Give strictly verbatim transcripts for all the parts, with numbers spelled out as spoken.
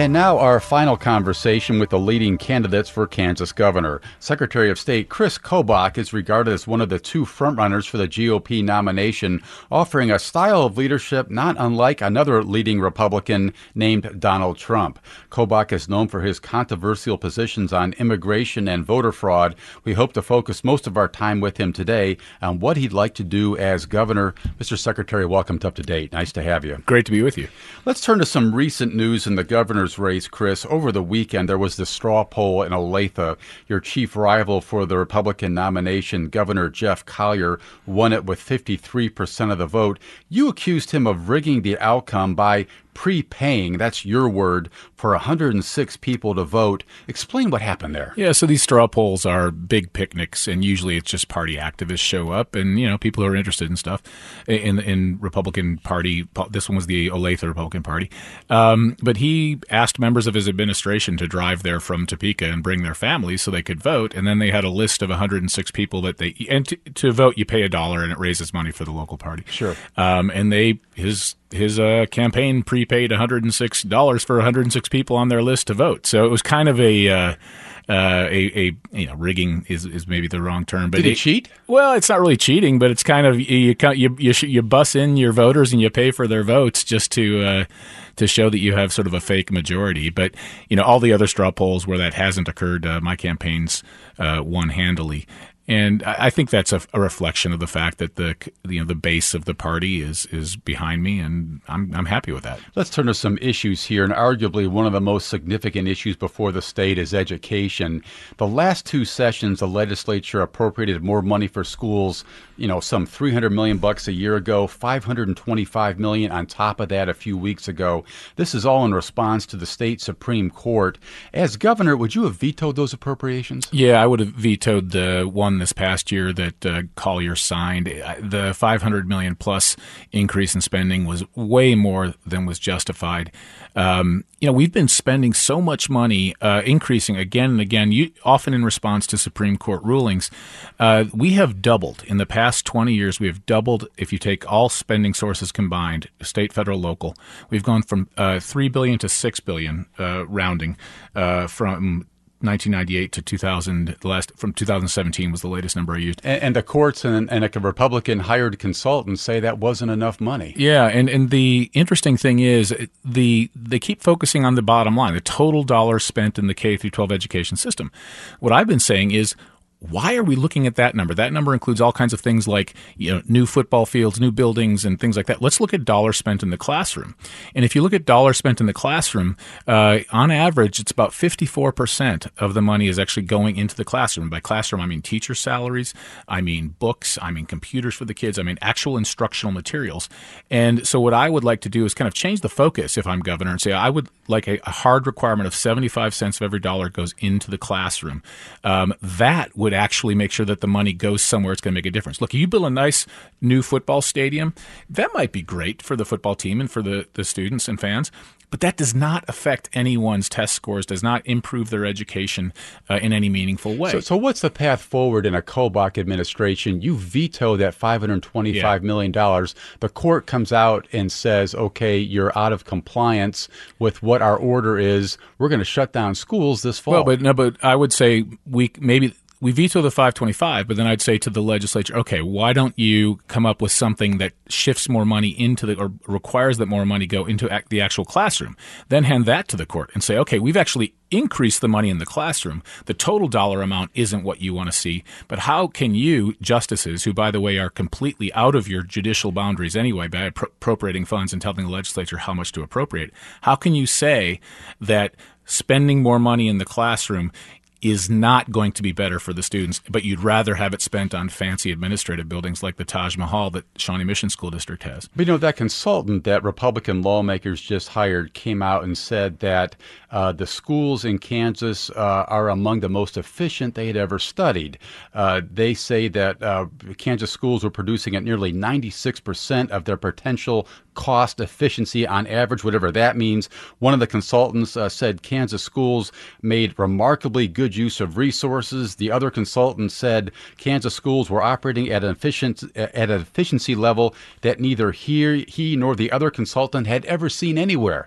And now our final conversation with the leading candidates for Kansas governor. Secretary of State Chris Kobach is regarded as one of the two frontrunners for the G O P nomination, offering a style of leadership not unlike another leading Republican named Donald Trump. Kobach is known for his controversial positions on immigration and voter fraud. We hope to focus most of our time with him today on what he'd like to do as governor. Mister Secretary, welcome to Up to Date. Nice to have you. Great to be with you. Let's turn to some recent news in the governor's race, Chris. Over the weekend, there was the straw poll in Olathe. Your chief rival for the Republican nomination, Governor Jeff Collier, won it with fifty-three percent of the vote. You accused him of rigging the outcome by prepaying, that's your word, for one hundred six people to vote. Explain what happened there. Yeah, so these straw polls are big picnics, and usually it's just party activists show up, and you know people who are interested in stuff in in Republican Party. This one was the Olathe Republican Party, um, but he asked members of his administration to drive there from Topeka and bring their families so they could vote, and then they had a list of one hundred six people that they and to, to vote you pay a dollar and it raises money for the local party. Sure, um, and they his. His uh, campaign prepaid one hundred six dollars for one hundred six people on their list to vote. So it was kind of a uh, uh, a, a you know rigging is, is maybe the wrong term. But did he it, cheat? Well, it's not really cheating, but it's kind of you you you, you bus in your voters and you pay for their votes just to uh, to show that you have sort of a fake majority. But you know all the other straw polls where that hasn't occurred, uh, my campaign's uh, won handily. And I think that's a, a reflection of the fact that the you know the base of the party is is behind me, and I'm I'm happy with that. Let's turn to some issues here, and arguably one of the most significant issues before the state is education. The last two sessions, the legislature appropriated more money for schools. You know, some three hundred million bucks a year ago, five hundred twenty-five million on top of that a few weeks ago. This is all in response to the state Supreme Court. As governor, would you have vetoed those appropriations? Yeah, I would have vetoed the one this past year that uh, Collier signed. The five hundred million plus increase in spending was way more than was justified. Um, you know, we've been spending so much money, uh, increasing again and again, you, often in response to Supreme Court rulings. Uh, we have doubled in the past twenty years. We have doubled if you take all spending sources combined, state, federal, local. We've gone from uh, three billion dollars to six billion dollars, uh, rounding uh, from nineteen ninety-eight to two thousand. The last from two thousand seventeen was the latest number I used. And, and the courts and, and a Republican hired consultants say that wasn't enough money. Yeah, and, and the interesting thing is the they keep focusing on the bottom line, the total dollars spent in the K through twelve education system. What I've been saying is, why are we looking at that number? That number includes all kinds of things like you know, new football fields, new buildings, and things like that. Let's look at dollars spent in the classroom. And if you look at dollars spent in the classroom, uh, on average, it's about fifty-four percent of the money is actually going into the classroom. By classroom, I mean teacher salaries, I mean books, I mean computers for the kids, I mean actual instructional materials. And so what I would like to do is kind of change the focus if I'm governor and say I would like a, a hard requirement of seventy-five cents of every dollar goes into the classroom. Um, that would actually make sure that the money goes somewhere it's going to make a difference. Look, you build a nice new football stadium, that might be great for the football team and for the, the students and fans, but that does not affect anyone's test scores, does not improve their education uh, in any meaningful way. So, so what's the path forward in a Kobach administration? You veto that five hundred twenty-five yeah. million dollars. The court comes out and says, okay, you're out of compliance with what our order is. We're going to shut down schools this fall. Well, but no, but I would say we maybe we veto the five twenty-five, but then I'd say to the legislature, okay, why don't you come up with something that shifts more money into the, or requires that more money go into ac- the actual classroom? Then hand that to the court and say, okay, we've actually increased the money in the classroom. The total dollar amount isn't what you want to see, but how can you, justices, who, by the way, are completely out of your judicial boundaries anyway by appro- appropriating funds and telling the legislature how much to appropriate, how can you say that spending more money in the classroom is not going to be better for the students, but you'd rather have it spent on fancy administrative buildings like the Taj Mahal that Shawnee Mission School District has? But, you know, that consultant that Republican lawmakers just hired came out and said that uh, the schools in Kansas uh, are among the most efficient they had ever studied. Uh, they say that uh, Kansas schools were producing at nearly ninety-six percent of their potential cost efficiency on average, whatever that means. One of the consultants uh, said Kansas schools made remarkably good use of resources. The other consultant said Kansas schools were operating at an efficient at an efficiency level that neither he, he nor the other consultant had ever seen anywhere.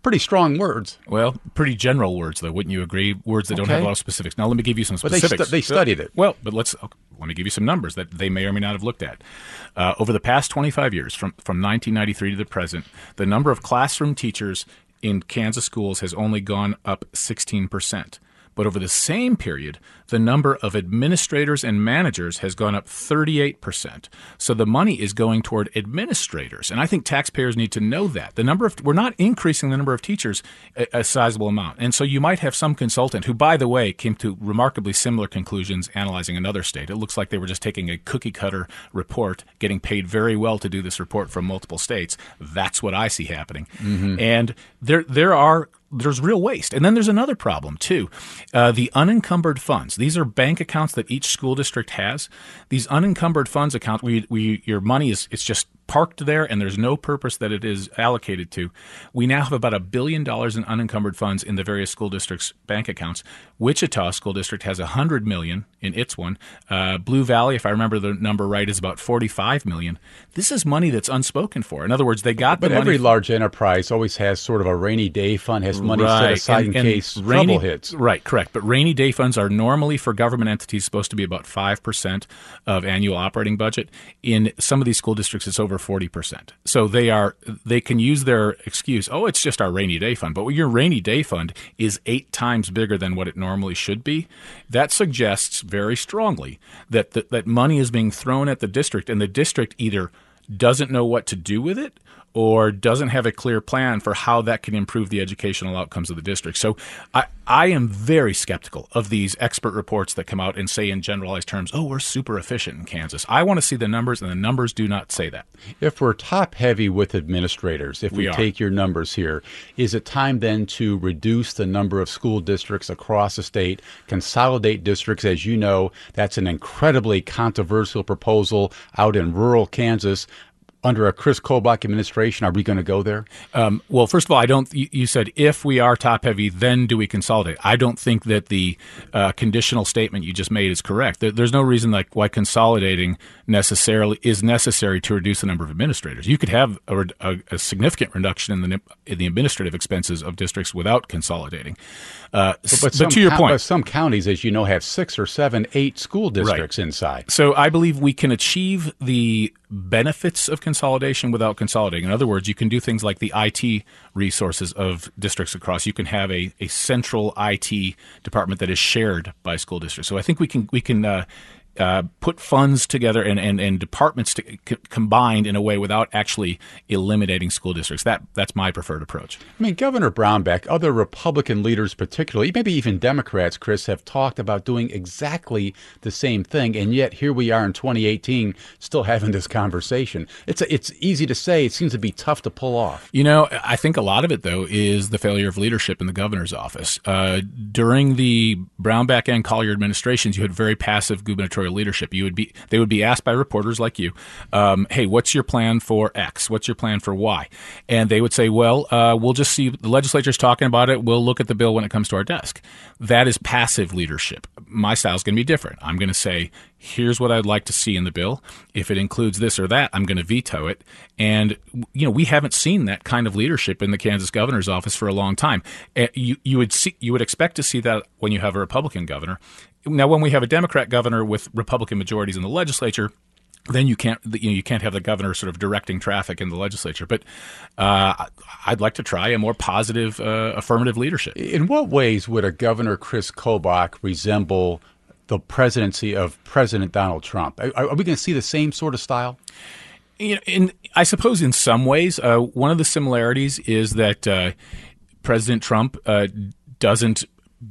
pretty strong words. Well, pretty general words, though, wouldn't you agree? Words that don't Okay. have a lot of specifics. Now, let me give you some But they, specifics. stu- they studied it. Well, but let's okay, let me give you some numbers that they may or may not have looked at. Uh, over the past twenty-five years, from, from nineteen ninety-three to the present, the number of classroom teachers in Kansas schools has only gone up sixteen percent. But over the same period, the number of administrators and managers has gone up thirty-eight percent. So the money is going toward administrators. And I think taxpayers need to know that. The number of we're not increasing the number of teachers a, a sizable amount. And so you might have some consultant who, by the way, came to remarkably similar conclusions analyzing another state. It looks like they were just taking a cookie cutter report, getting paid very well to do this report from multiple states. That's what I see happening. Mm-hmm. And there there are There's real waste. And then there's another problem, too. Uh, the unencumbered funds. These are bank accounts that each school district has. These unencumbered funds accounts, we, we, your money is it's just parked there and there's no purpose that it is allocated to. We now have about a billion dollars in unencumbered funds in the various school districts' bank accounts. Wichita School District has one hundred million dollars in its one. Uh, Blue Valley, if I remember the number right, is about forty-five million dollars. This is money that's unspoken for. In other words, they got but the money. But every large enterprise always has sort of a rainy day fund, has money right. set aside and, in and case rainy, trouble hits. Right, correct. But rainy day funds are normally for government entities supposed to be about five percent of annual operating budget. In some of these school districts, it's over forty percent. So they are they can use their excuse, oh, it's just our rainy day fund. But your rainy day fund is eight times bigger than what it normally should be. That suggests very strongly that the, that money is being thrown at the district, and the district either doesn't know what to do with it or doesn't have a clear plan for how that can improve the educational outcomes of the district. So I, I am very skeptical of these expert reports that come out and say in generalized terms, oh, we're super efficient in Kansas. I want to see the numbers, and the numbers do not say that. If we're top heavy with administrators, if we, We take your numbers here, is it time then to reduce the number of school districts across the state, consolidate districts? As you know, that's an incredibly controversial proposal out in rural Kansas. Under a Chris Kobach administration, are we going to go there? Um, well, first of all, I don't. You, you said if we are top heavy, then do we consolidate? I don't think that the uh, conditional statement you just made is correct. There, there's no reason like why consolidating necessarily is necessary to reduce the number of administrators. You could have a, a, a significant reduction in the in the administrative expenses of districts without consolidating. Uh, but, but, but to your co- point, but some counties, as you know, have six or seven, eight school districts right. inside. So I believe we can achieve the benefits of consolidation without consolidating. In other words, you can do things like the I T resources of districts across. You can have a, a central I T department that is shared by school districts. So I think we can we can uh, uh, put funds together and, and, and departments to, c- combined in a way without actually eliminating school districts. That that's my preferred approach. I mean, Governor Brownback, other Republican leaders particularly, maybe even Democrats, Chris, have talked about doing exactly the same thing, and yet here we are in twenty eighteen still having this conversation. It's a, it's easy to say. It seems to be tough to pull off. You know, I think a lot of it, though, is the failure of leadership in the governor's office. Uh, during the Brownback and Collier administrations, you had very passive gubernatorial leadership. You would be they would be asked by reporters like you, um, hey, what's your plan for X? What's your plan for Y? And they would say, well, uh, we'll just see the legislature's talking about it. We'll look at the bill when it comes to our desk. That is passive leadership. My style is going to be different. I'm going to say, here's what I'd like to see in the bill. If it includes this or that, I'm going to veto it. And, you know, we haven't seen that kind of leadership in the Kansas governor's office for a long time. Uh, you, you would see, you would expect to see that when you have a Republican governor. Now, when we have a Democrat governor with Republican majorities in the legislature, then you can't you know you can't have the governor sort of directing traffic in the legislature. But uh, I'd like to try a more positive, uh, affirmative leadership. In what ways would a Governor Chris Kobach resemble the presidency of President Donald Trump? Are, are we going to see the same sort of style? You know, in, I suppose in some ways, uh, one of the similarities is that uh, President Trump uh, doesn't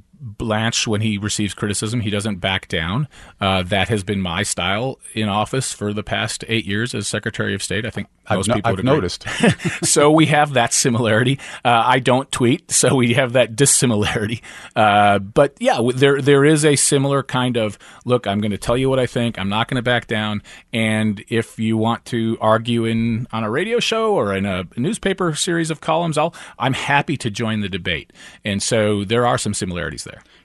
blanch when he receives criticism. He doesn't back down. Uh, that has been my style in office for the past eight years as Secretary of State. I think most I've, people I've would agree. noticed. So we have that similarity. Uh, I don't tweet, so we have that dissimilarity. Uh, but yeah, there there is a similar kind of, look, I'm going to tell you what I think. I'm not going to back down. And if you want to argue in on a radio show or in a newspaper series of columns, I'll, I'm happy to join the debate. And so there are some similarities there.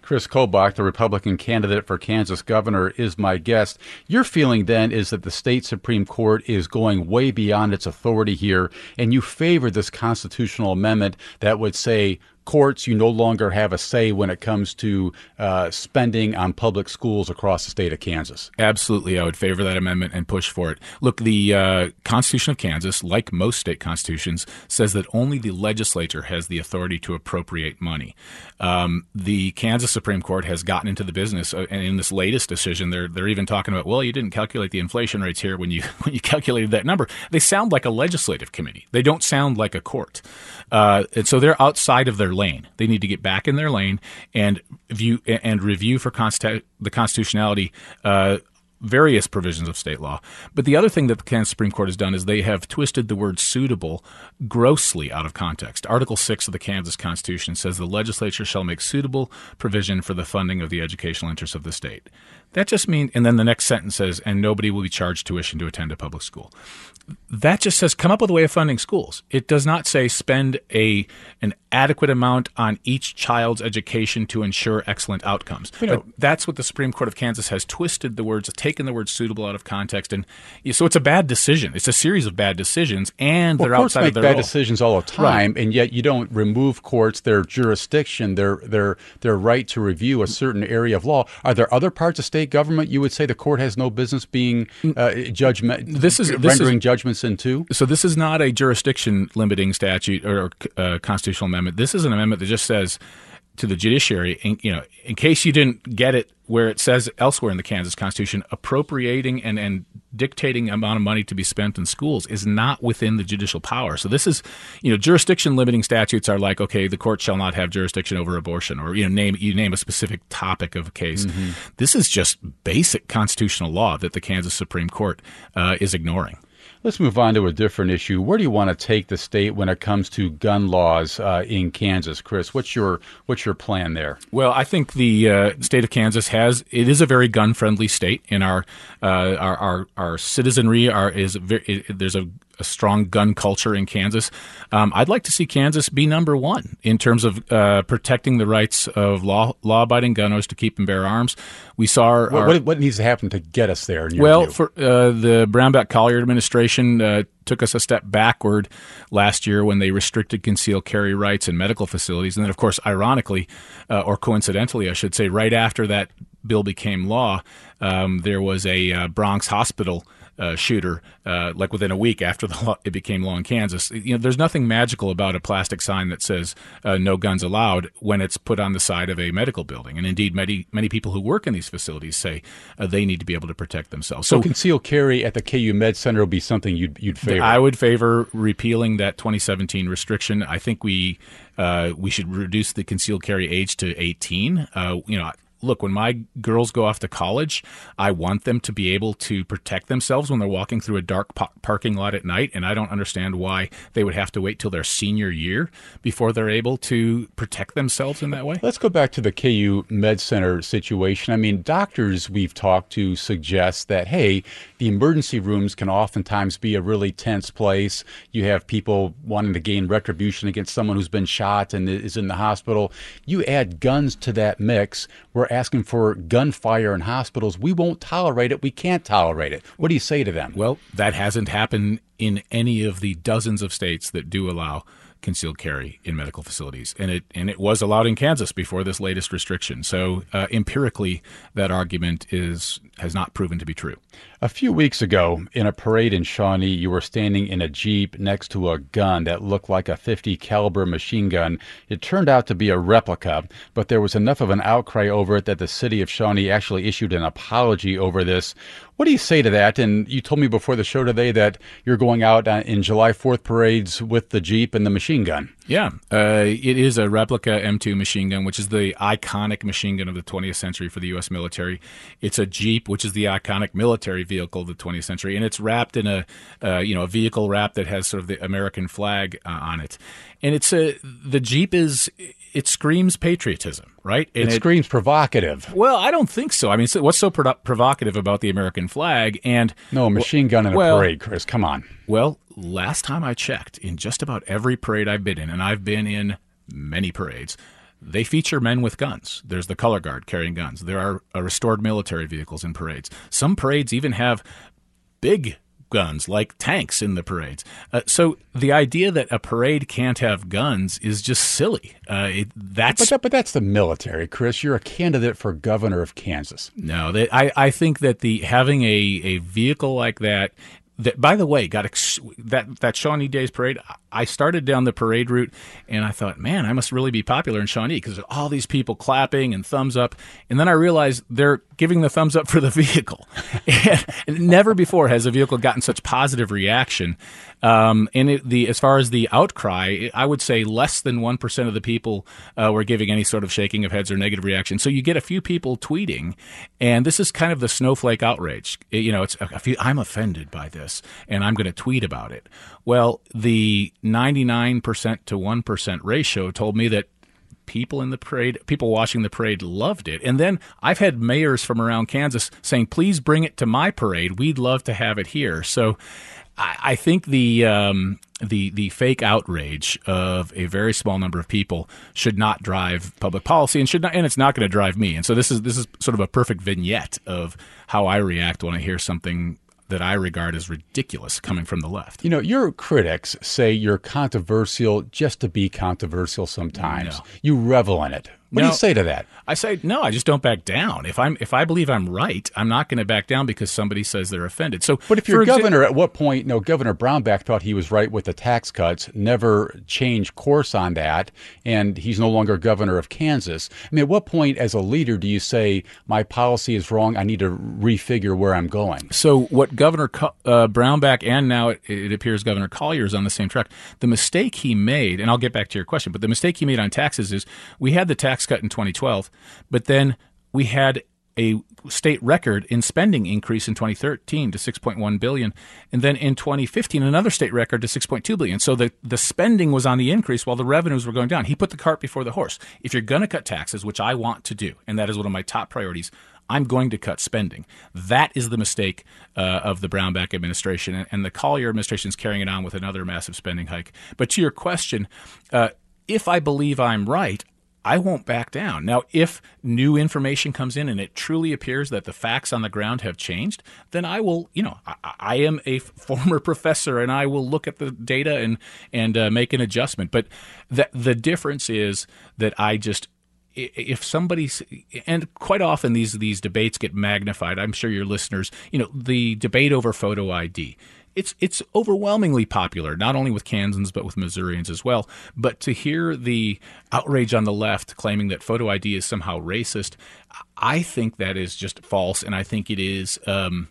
Chris Kobach, the Republican candidate for Kansas governor, is my guest. Your feeling then is that the state Supreme Court is going way beyond its authority here, and you favor this constitutional amendment that would say, courts, you no longer have a say when it comes to uh, spending on public schools across the state of Kansas. Absolutely. I would favor that amendment and push for it. Look, the uh, Constitution of Kansas, like most state constitutions, says that only the legislature has the authority to appropriate money. Um, the Kansas Supreme Court has gotten into the business, uh, and in this latest decision, they're they're even talking about, well, you didn't calculate the inflation rates here when you when you calculated that number. They sound like a legislative committee. They don't sound like a court. Uh, and so they're outside of their lane. They need to get back in their lane and view and review for consti- the constitutionality uh, various provisions of state law. But the other thing that the Kansas Supreme Court has done is they have twisted the word suitable grossly out of context. Article six of the Kansas Constitution says the legislature shall make suitable provision for the funding of the educational interests of the state. That just means, and then the next sentence says, and nobody will be charged tuition to attend a public school. That just says come up with a way of funding schools. It does not say spend a an adequate amount on each child's education to ensure excellent outcomes. You know, but that's what the Supreme Court of Kansas has twisted the words, taken the word suitable out of context, and so it's a bad decision. It's a series of bad decisions, and well, they're outside of their role. Courts make bad role. decisions all the time, right. And yet you don't remove courts their jurisdiction, their their their right to review a certain area of law. Are there other parts of state government you would say the court has no business being uh, judgment this is rendering this is, judgments into? So this is not a jurisdiction limiting statute or uh, constitutional amendment. This is an amendment that just says to the judiciary, in, you know, in case you didn't get it where it says elsewhere in the Kansas Constitution, appropriating and, and dictating amount of money to be spent in schools is not within the judicial power. So this is, you know, jurisdiction limiting statutes are like, okay, the court shall not have jurisdiction over abortion, or, you know, name you name a specific topic of a case. Mm-hmm. This is just basic constitutional law that the Kansas Supreme Court uh, is ignoring. Let's move on to a different issue. Where do you want to take the state when it comes to gun laws uh, in Kansas, Chris? What's your what's your plan there? Well, I think the uh, state of Kansas has it is a very gun-friendly state, and our uh, our, our our citizenry are is very, there's a a strong gun culture in Kansas. Um, I'd like to see Kansas be number one in terms of uh, protecting the rights of law, law-abiding gun owners to keep and bear arms. We saw our, what, what, what needs to happen to get us there, in your well, view? for uh, the Brownback-Collier administration uh, took us a step backward last year when they restricted concealed carry rights in medical facilities. And then, of course, ironically, uh, or coincidentally, I should say, right after that bill became law, um, there was a uh, Bronx hospital Uh, shooter, uh, like within a week after the law, it became law in Kansas. You know, there's nothing magical about a plastic sign that says uh, "No guns allowed" when it's put on the side of a medical building. And indeed, many many people who work in these facilities say uh, they need to be able to protect themselves. So, so concealed carry at the K U Med Center would be something you'd you'd favor. I would favor repealing that twenty seventeen restriction. I think we uh, we should reduce the concealed carry age to eighteen. Uh, you know. Look, when my girls go off to college, I want them to be able to protect themselves when they're walking through a dark po- parking lot at night, and I don't understand why they would have to wait till their senior year before they're able to protect themselves in that way. Let's go back to the K U Med Center situation. I mean, doctors we've talked to suggest that, hey, the emergency rooms can oftentimes be a really tense place. You have people wanting to gain retribution against someone who's been shot and is in the hospital. You add guns to that mix, we're asking for gunfire in hospitals. We won't tolerate it. We can't tolerate it. What do you say to them? Well, that hasn't happened in any of the dozens of states that do allow concealed carry in medical facilities, and it and it was allowed in Kansas before this latest restriction. So uh, empirically, that argument is has not proven to be true. A few weeks ago, in a parade in Shawnee, you were standing in a Jeep next to a gun that looked like a fifty caliber machine gun. It turned out to be a replica, but there was enough of an outcry over it that the city of Shawnee actually issued an apology over this. What do you say to that? And you told me before the show today that you're going out in July fourth parades with the Jeep and the machine gun. Yeah, uh, it is a replica M two machine gun, which is the iconic machine gun of the twentieth century for the U S military. It's a Jeep, which is the iconic military vehicle of the twentieth century, and it's wrapped in a uh, you know a vehicle wrap that has sort of the American flag uh, on it. And it's a the Jeep is it screams patriotism, right? And it, it screams provocative. Well, I don't think so. I mean, so what's so pro- provocative about the American flag? And no, a machine gun in a well, parade, Chris. Come on. Well, last time I checked, in just about every parade I've been in, and I've been in many parades, they feature men with guns. There's the color guard carrying guns. There are uh, restored military vehicles in parades. Some parades even have big guns like tanks in the parades. Uh, so the idea that a parade can't have guns is just silly. Uh, it, that's but, that, but that's the military, Chris. You're a candidate for governor of Kansas. No, they, I, I think that the having a, a vehicle like that, that by the way, got ex- that that Shawnee Days parade. I started down the parade route, and I thought, man, I must really be popular in Shawnee because there's all these people clapping and thumbs up. And then I realized they're giving the thumbs up for the vehicle. And never before has a vehicle gotten such positive reaction. Um, and it, the as far as the outcry, I would say less than one percent of the people uh, were giving any sort of shaking of heads or negative reaction. So you get a few people tweeting, and this is kind of the snowflake outrage. It, you know, it's a few, I'm offended by this, and I'm going to tweet about it. Well, the ninety-nine percent to one percent ratio told me that people in the parade, people watching the parade loved it. And then I've had mayors from around Kansas saying, please bring it to my parade. We'd love to have it here. So I, I think the um, the the fake outrage of a very small number of people should not drive public policy, and should not, and it's not going to drive me. And so this is this is sort of a perfect vignette of how I react when I hear something that I regard as ridiculous coming from the left. You know, your critics say you're controversial just to be controversial sometimes. No. You revel in it. What No. do you say to that? I say, no, I just don't back down. If I'm if I believe I'm right, I'm not going to back down because somebody says they're offended. So, But if you're for exa- governor, at what point, no, Governor Brownback thought he was right with the tax cuts, never changed course on that, and he's no longer governor of Kansas. I mean, at what point as a leader do you say, my policy is wrong, I need to refigure where I'm going? So what Governor Co- uh, Brownback and now it, it appears Governor Collier is on the same track. The mistake he made, and I'll get back to your question, but the mistake he made on taxes is we had the tax cut in twenty twelve, but then we had a state record in spending increase in twenty thirteen to six point one billion dollars, and then in twenty fifteen another state record to six point two billion dollars. So the, the spending was on the increase while the revenues were going down. He put the cart before the horse. If you're going to cut taxes, which I want to do, and that is one of my top priorities, I'm going to cut spending. That is the mistake uh, of the Brownback administration, and, and the Collier administration is carrying it on with another massive spending hike. But to your question, uh, if I believe I'm right, I won't back down. Now, if new information comes in and it truly appears that the facts on the ground have changed, then I will, you know, I, I am a former professor and I will look at the data and and uh, make an adjustment. But the, the difference is that I just, if somebody's, and quite often these these debates get magnified. I'm sure your listeners, you know, the debate over photo I D. It's it's overwhelmingly popular, not only with Kansans, but with Missourians as well. But to hear the outrage on the left claiming that photo I D is somehow racist, I think that is just false. And I think it is, um,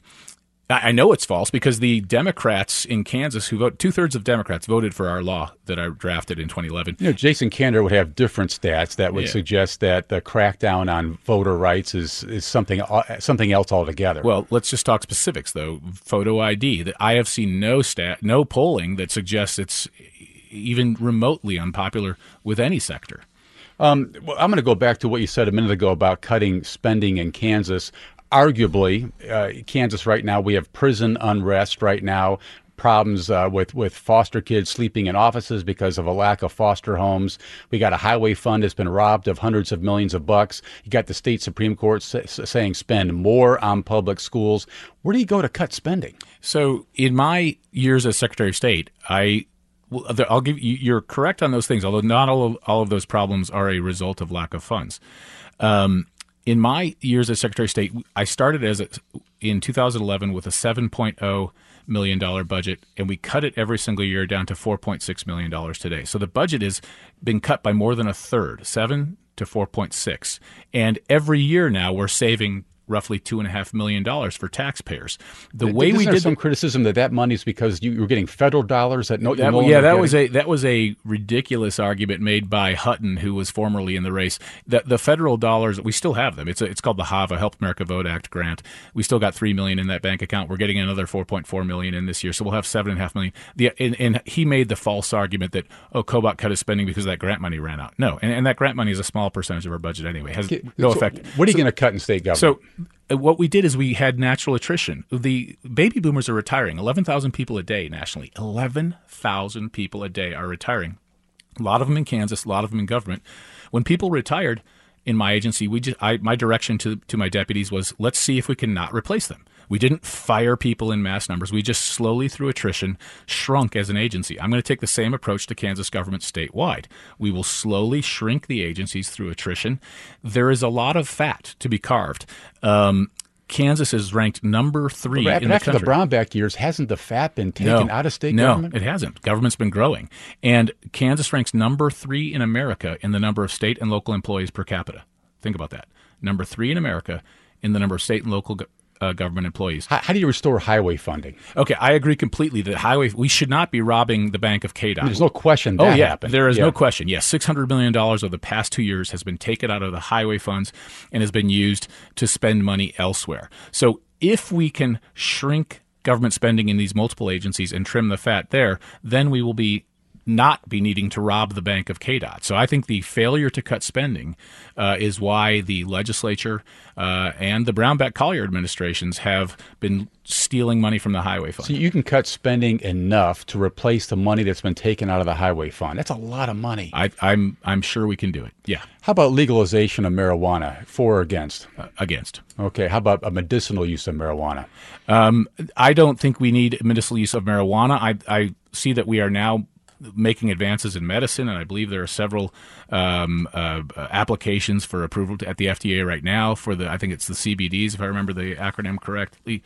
I know it's false because the Democrats in Kansas who vote, two-thirds of Democrats voted for our law that I drafted in twenty eleven. You know, Jason Kander would have different stats that would Yeah. suggest that the crackdown on voter rights is, is something something else altogether. Well, let's just talk specifics, though. Photo I D. That I have seen no stat, no polling that suggests it's even remotely unpopular with any sector. Um, well, I'm going to go back to what you said a minute ago about cutting spending in Kansas. Arguably, uh, Kansas right now, we have prison unrest right now, problems uh, with, with foster kids sleeping in offices because of a lack of foster homes. We got a highway fund that's been robbed of hundreds of millions of bucks. You got the state Supreme Court say, saying spend more on public schools. Where do you go to cut spending? So in my years as Secretary of State, I well, I'll give you, you're correct on those things, although not all of, all of those problems are a result of lack of funds. Um, in my years as Secretary of State, I started as a, in two thousand eleven with a seven point oh million dollars budget, and we cut it every single year down to four point six million dollars today. So the budget has been cut by more than a third, seven to four point six. And every year now we're saving roughly two and a half million dollars for taxpayers. The way Isn't we there did some the, criticism that that money is because you, you're getting federal dollars that no, that, no yeah, that getting? was a that was a ridiculous argument made by Hutton, who was formerly in the race. The, the federal dollars, we still have them. It's a, it's called the HAVA, Help America Vote Act grant. We still got three million in that bank account. We're getting another four point four million in this year, so we'll have seven and a half million. The, and, and he made the false argument that oh, Kobach cut his spending because that grant money ran out. No, and, and that grant money is a small percentage of our budget anyway. It has no So effect. What are you So- going to cut in state government? So uh, what we did is we had natural attrition. The baby boomers are retiring. eleven thousand people a day nationally. eleven thousand people a day are retiring. A lot of them in Kansas, a lot of them in government. When people retired in my agency, we just, I, my direction to, to my deputies was, let's see if we can not replace them. We didn't fire people in mass numbers. We just slowly, through attrition, shrunk as an agency. I'm going to take the same approach to Kansas government statewide. We will slowly shrink the agencies through attrition. There is a lot of fat to be carved. Um, Kansas is ranked number three but in the after country. the Brownback years, hasn't the fat been taken no, out of state no, government? No, it hasn't. Government's been growing. And Kansas ranks number three in America in the number of state and local employees per capita. Think about that. Number three in America in the number of state and local go- uh, government employees. How, how do you restore highway funding? Okay, I agree completely that highway, we should not be robbing the Bank of K D O T. There's no question that oh, yeah, happened. There is yeah. no question. Yes, six hundred million dollars over the past two years has been taken out of the highway funds and has been used to spend money elsewhere. So if we can shrink government spending in these multiple agencies and trim the fat there, then we will be not be needing to rob the Bank of K D O T. So I think the failure to cut spending uh, is why the legislature uh, and the Brownback-Collier administrations have been stealing money from the highway fund. So you can cut spending enough to replace the money that's been taken out of the highway fund. That's a lot of money. I, I'm I'm sure we can do it. Yeah. How about legalization of marijuana? For or against? Uh, against. Okay. How about a medicinal use of marijuana? Um, I don't think we need medicinal use of marijuana. I, I see that we are now making advances in medicine, and I believe there are several um, uh, applications for approval at the F D A right now for the, I think it's the C B Ds, if I remember the acronym correctly,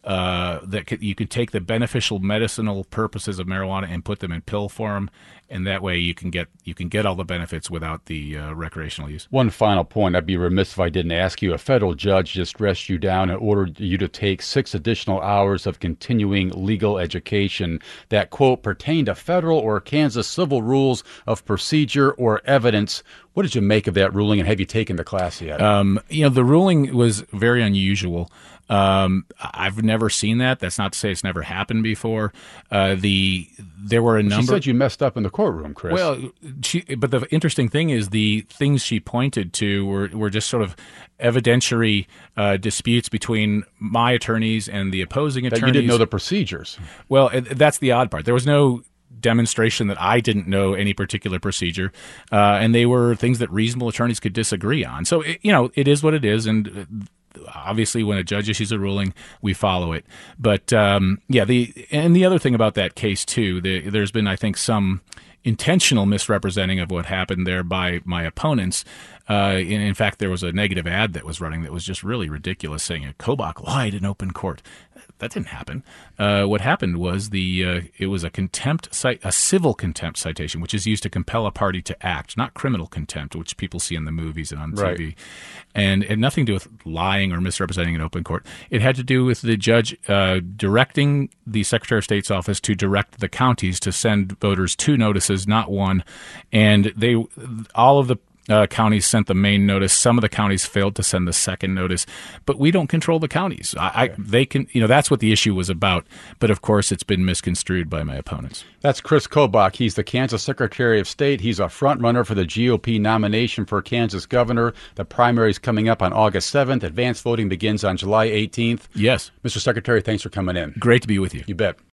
uh, that could, you could take the beneficial medicinal purposes of marijuana and put them in pill form, and that way you can get you can get all the benefits without the uh, recreational use. One final point, I'd be remiss if I didn't ask you. A federal judge just dressed you down and ordered you to take six additional hours of continuing legal education that, quote, pertain to federal or Kansas civil rules of procedure or evidence. What did you make of that ruling, and have you taken the class yet? Um, you know, the ruling was very unusual. Um, I've never seen that. That's not to say it's never happened before. Uh, the there were a number. She said you messed up in the courtroom, Chris. Well, she, but the interesting thing is the things she pointed to were, were just sort of evidentiary uh, disputes between my attorneys and the opposing attorneys. That you didn't know the procedures. Well, it, that's the odd part. There was no demonstration that I didn't know any particular procedure, uh, and they were things that reasonable attorneys could disagree on. So, it, you know, it is what it is, and obviously when a judge issues a ruling, we follow it. But, um, yeah, the and the other thing about that case, too, the, there's been, I think, some intentional misrepresenting of what happened there by my opponents. Uh, in, in fact, there was a negative ad that was running that was just really ridiculous, saying Kobach lied in open court. That didn't happen. Uh, what happened was the uh, it was a contempt cite, a civil contempt citation, which is used to compel a party to act, not criminal contempt, which people see in the movies and on right. T V. And it had nothing to do with lying or misrepresenting in open court. It had to do with the judge uh, directing the Secretary of State's office to direct the counties to send voters two notices, not one. And they all of the Uh, counties sent the main notice. Some of the counties failed to send the second notice, but we don't control the counties. I, I, they can, you know, that's what the issue was about. But of course, it's been misconstrued by my opponents. That's Chris Kobach. He's the Kansas Secretary of State. He's a front runner for the G O P nomination for Kansas governor. The primary is coming up on August seventh. Advanced voting begins on July eighteenth. Yes. Mister Secretary, thanks for coming in. Great to be with you. You bet.